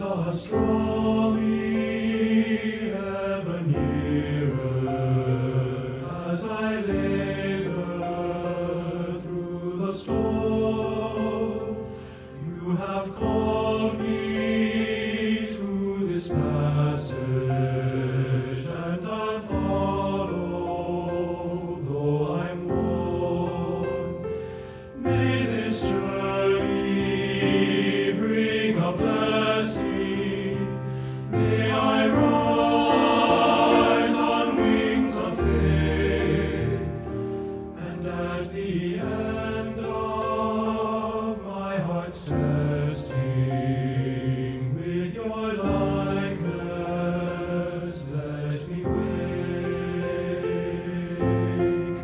Jesus, draw me ever nearer as I labor through the storm. You have called me to this passage, and I follow, though I'm worn. May this journey bring a blessing. May I rise on wings of faith, and at the end of my heart's testing, with your likeness let me wake.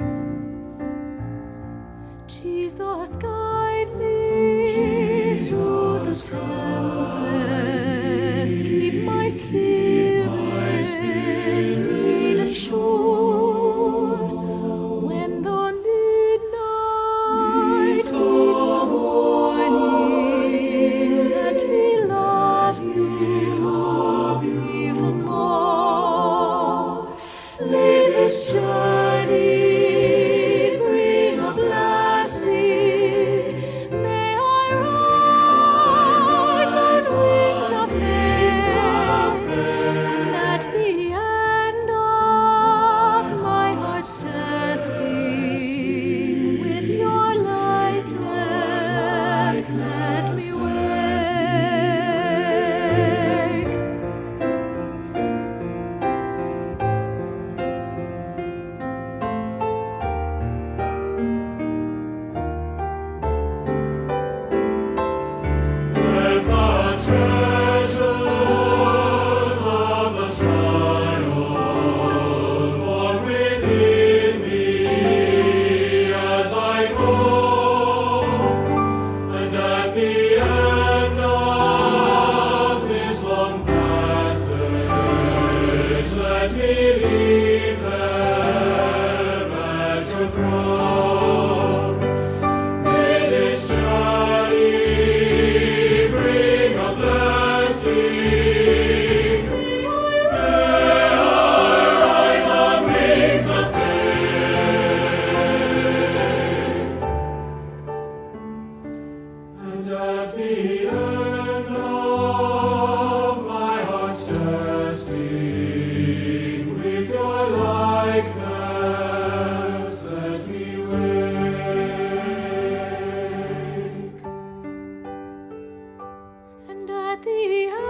Jesus, guide me through the tempest. Keep my spirit still and sure. When the midnight meets the morning, let me love you even more. May this journey bring a blessing. May I rise on wings of faith, and at the end of my heart's testing, with your likeness let me wake. Let the treasures of the triumph fall within me as I go, and at the end of this long passage, let me leave them at your throne. May this journey bring a blessing. May I rise on wings of faith, and at the end of my heart's testing, with your likeness let me wake. And at the